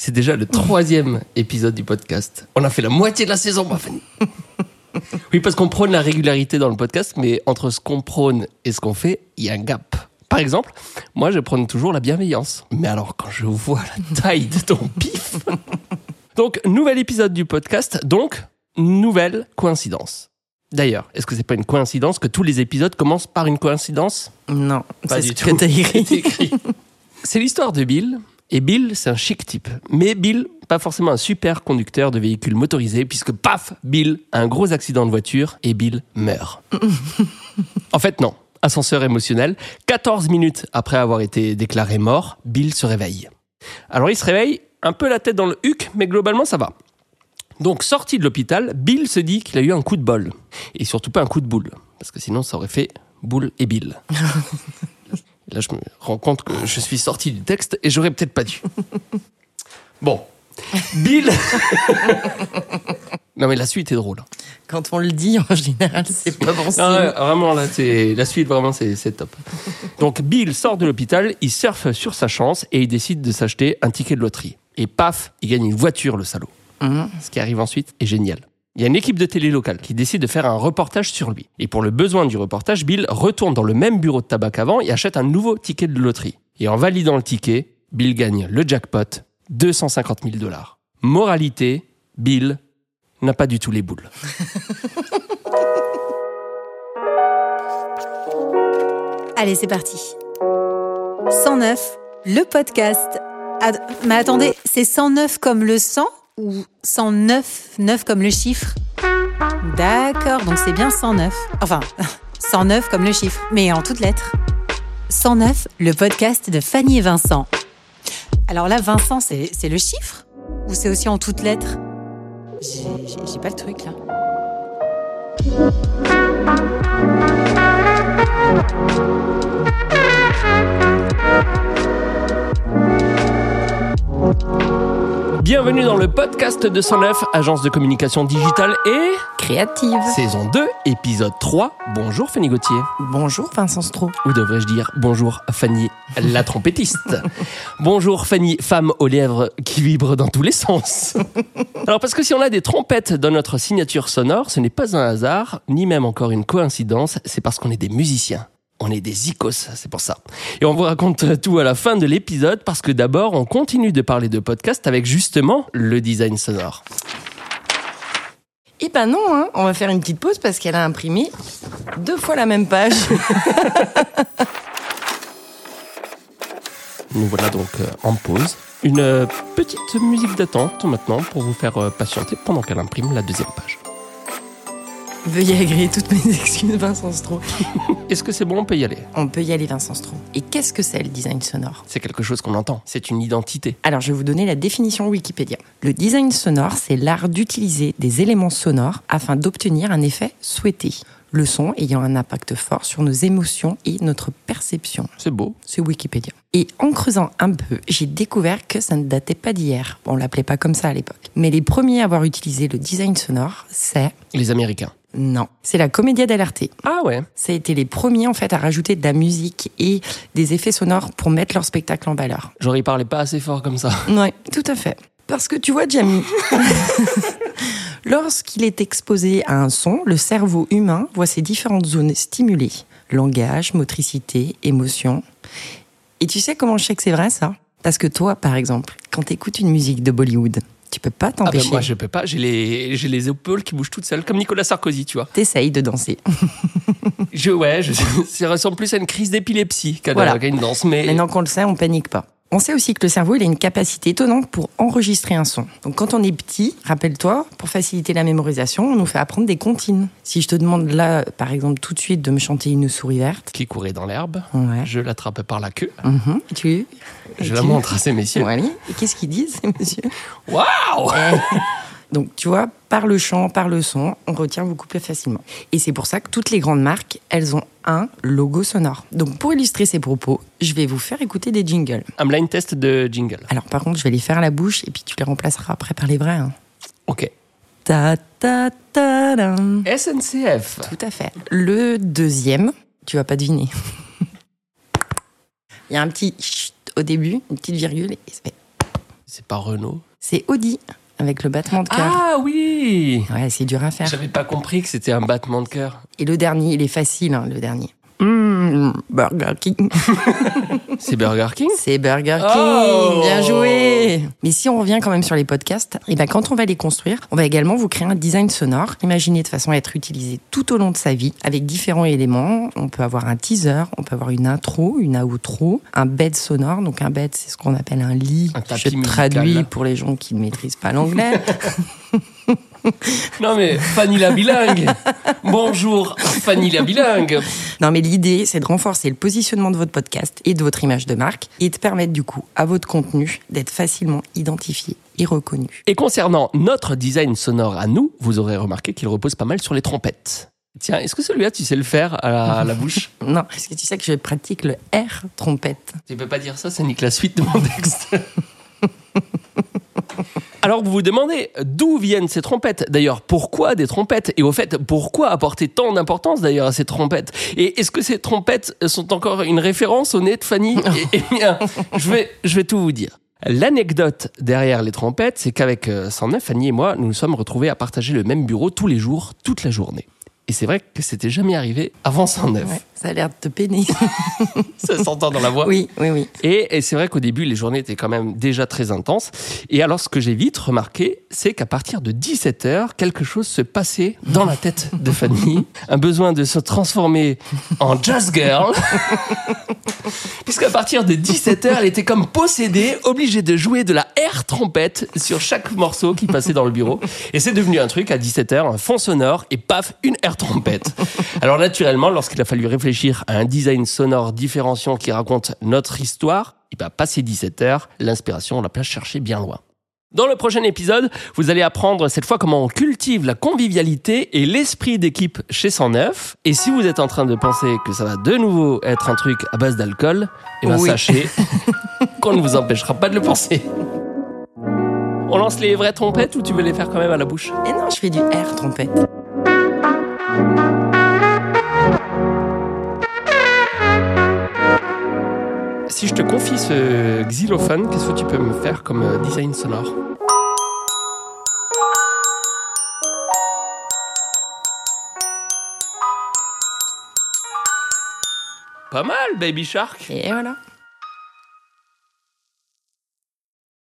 C'est déjà le 3e épisode du podcast. On a fait la moitié de la saison, ma Fanny. Oui, parce qu'on prône la régularité dans le podcast, mais entre ce qu'on prône et ce qu'on fait, il y a un gap. Par exemple, moi, je prône toujours la bienveillance. Mais alors, quand je vois la taille de ton pif... Donc, nouvel épisode du podcast, donc, nouvelle coïncidence. D'ailleurs, est-ce que c'est pas une coïncidence que tous les épisodes commencent par une coïncidence ? Non, pas c'est du ce tout. que t'as écrit. C'est l'histoire de Bill. Et Bill, c'est un chic type. Mais Bill, pas forcément un super conducteur de véhicules motorisés, puisque paf, Bill a un gros accident de voiture et Bill meurt. En fait, non. Ascenseur émotionnel. 14 minutes après avoir été déclaré mort, Bill se réveille. Alors il se réveille, un peu la tête dans le huc, mais globalement ça va. Donc sorti de l'hôpital, Bill se dit qu'il a eu un coup de bol. Et surtout pas un coup de boule, parce que sinon ça aurait fait boule et Bill. Là, je me rends compte que je suis sorti du texte et j'aurais peut-être pas dû. Bon, Bill... Non, mais la suite est drôle. Quand on le dit, en général, c'est pas bon signe. Non, vraiment, là, la suite, vraiment, c'est top. Donc, Bill sort de l'hôpital, il surfe sur sa chance et il décide de s'acheter un ticket de loterie. Et paf, il gagne une voiture, le salaud. Ce qui arrive ensuite est génial. Il y a une équipe de télé locale qui décide de faire un reportage sur lui. Et pour le besoin du reportage, Bill retourne dans le même bureau de tabac qu'avant et achète un nouveau ticket de loterie. Et en validant le ticket, Bill gagne le jackpot, 250 000 $. Moralité, Bill n'a pas du tout les boules. Allez, c'est parti. 109, le podcast. Mais attendez, c'est 109 comme le sang ou 109, 9 comme le chiffre ? D'accord, donc c'est bien 109. Enfin, 109 comme le chiffre, mais en toutes lettres. 109, le podcast de Fanny et Vincent. Alors là, Vincent, c'est le chiffre ? Ou c'est aussi en toutes lettres ? J'ai pas le truc, là. Bienvenue dans le podcast de 109, agence de communication digitale et... Créative. Saison 2, épisode 3. Bonjour Fanny Gauthier. Bonjour Vincent Stroh. Ou devrais-je dire bonjour Fanny, la trompettiste. Bonjour Fanny, femme aux lèvres qui vibre dans tous les sens. Alors parce que si on a des trompettes dans notre signature sonore, ce n'est pas un hasard, ni même encore une coïncidence, c'est parce qu'on est des musiciens. On est des icos, c'est pour ça. Et on vous raconte tout à la fin de l'épisode parce que d'abord, on continue de parler de podcast avec justement le design sonore. Eh ben non, hein, on va faire une petite pause parce qu'elle a imprimé 2 fois la même page. Nous voilà donc en pause. Une petite musique d'attente maintenant pour vous faire patienter pendant qu'elle imprime la 2e page. Veuillez agréer toutes mes excuses, Vincent Stroh. Est-ce que c'est bon, on peut y aller ? On peut y aller, Vincent Stroh. Et qu'est-ce que c'est le design sonore ? C'est quelque chose qu'on entend, c'est une identité. Alors, je vais vous donner la définition Wikipédia. Le design sonore, c'est l'art d'utiliser des éléments sonores afin d'obtenir un effet souhaité. Le son ayant un impact fort sur nos émotions et notre perception. C'est beau. C'est Wikipédia. Et en creusant un peu, j'ai découvert que ça ne datait pas d'hier. Bon, on l'appelait pas comme ça à l'époque. Mais les premiers à avoir utilisé le design sonore, c'est... Les Américains. Non, c'est la Commedia dell'arte. Ah ouais. Ça a été les premiers en fait à rajouter de la musique et des effets sonores pour mettre leur spectacle en valeur. J'aurais parlé pas assez fort comme ça. Ouais, tout à fait. Parce que tu vois, Jamie, lorsqu'il est exposé à un son, le cerveau humain voit ces différentes zones stimulées. Langage, motricité, émotion. Et tu sais comment je sais que c'est vrai, ça ? Parce que toi, par exemple, quand t'écoutes une musique de Bollywood, tu peux pas t'empêcher. Moi, je peux pas. J'ai les épaules qui bougent toutes seules, comme Nicolas Sarkozy, tu vois. T'essayes de danser. Ça ressemble plus à une crise d'épilepsie qu'à une danse. Mais... Maintenant qu'on le sait, on panique pas. On sait aussi que le cerveau, il a une capacité étonnante pour enregistrer un son. Donc quand on est petit, rappelle-toi, pour faciliter la mémorisation, on nous fait apprendre des comptines. Si je te demande là, par exemple, tout de suite de me chanter une souris verte... Qui courait dans l'herbe, ouais. Je l'attrape par la queue. Je la montre à ces messieurs. Ouais, et qu'est-ce qu'ils disent, ces messieurs ? Waouh ! Donc, tu vois, par le chant, par le son, on retient beaucoup plus facilement. Et c'est pour ça que toutes les grandes marques, elles ont un logo sonore. Donc, pour illustrer ces propos, je vais vous faire écouter des jingles. Un blind test de jingle. Alors, par contre, je vais les faire à la bouche et puis tu les remplaceras après par les vrais. Hein. Ok. Ta ta ta da. SNCF. Tout à fait. Le deuxième, tu vas pas deviner. Il y a un petit chut au début, une petite virgule et ça fait... C'est pas Renault. C'est Audi, avec le battement de cœur. Ah oui. Ouais, c'est dur à faire. J'avais pas compris que c'était un battement de cœur. Et le dernier, il est facile, hein, le dernier. Burger King. C'est Burger King? C'est Burger King. Oh. Bien joué. Mais si on revient quand même sur les podcasts, et ben quand on va les construire, on va également vous créer un design sonore, imaginé de façon à être utilisé tout au long de sa vie, avec différents éléments. On peut avoir un teaser, on peut avoir une intro, une outro, un bed sonore. Donc un bed, c'est ce qu'on appelle un lit. Un tapis Je musical, traduis là. pour les gens qui ne maîtrisent pas l'anglais. Non mais Fanny la bilingue. Bonjour Fanny la bilingue. Non, mais l'idée, c'est de renforcer le positionnement de votre podcast et de votre image de marque et de permettre du coup à votre contenu d'être facilement identifié et reconnu. Et concernant notre design sonore à nous, vous aurez remarqué qu'il repose pas mal sur les trompettes. Tiens, est-ce que celui-là, tu sais le faire à la bouche? Non, parce que tu sais que je pratique le R trompette. Tu peux pas dire ça, ça nique la suite de mon texte. Alors vous vous demandez d'où viennent ces trompettes? D'ailleurs, pourquoi des trompettes? Et au fait, pourquoi apporter tant d'importance d'ailleurs à ces trompettes? Et est-ce que ces trompettes sont encore une référence au nez de Fanny? Eh bien, je vais tout vous dire. L'anecdote derrière les trompettes, c'est qu'avec 109, Fanny et moi, nous nous sommes retrouvés à partager le même bureau tous les jours, toute la journée. Et c'est vrai que c'était jamais arrivé avant 109. Ouais, ça a l'air de te peiner. Ça s'entend dans la voix. Oui. Et c'est vrai qu'au début, les journées étaient quand même déjà très intenses. Et alors, ce que j'ai vite remarqué, c'est qu'à partir de 17h, quelque chose se passait dans la tête de Fanny. Un besoin de se transformer en jazz girl. Puisqu'à partir de 17h, elle était comme possédée, obligée de jouer de la air trompette sur chaque morceau qui passait dans le bureau. Et c'est devenu un truc à 17h, un fond sonore et paf, une air trompette. Alors naturellement, lorsqu'il a fallu réfléchir à un design sonore différenciant qui raconte notre histoire, il va passer 17h, l'inspiration, on l'a pas cherché bien loin. Dans le prochain épisode, vous allez apprendre cette fois comment on cultive la convivialité et l'esprit d'équipe chez 109. Et si vous êtes en train de penser que ça va de nouveau être un truc à base d'alcool, eh ben Oui. sachez qu'on ne vous empêchera pas de le penser. On lance les vraies trompettes ou tu veux les faire quand même à la bouche? Et non, je fais du R trompette. Si je te confie ce xylophone, qu'est-ce que tu peux me faire comme design sonore? Pas mal, Baby Shark. Et voilà.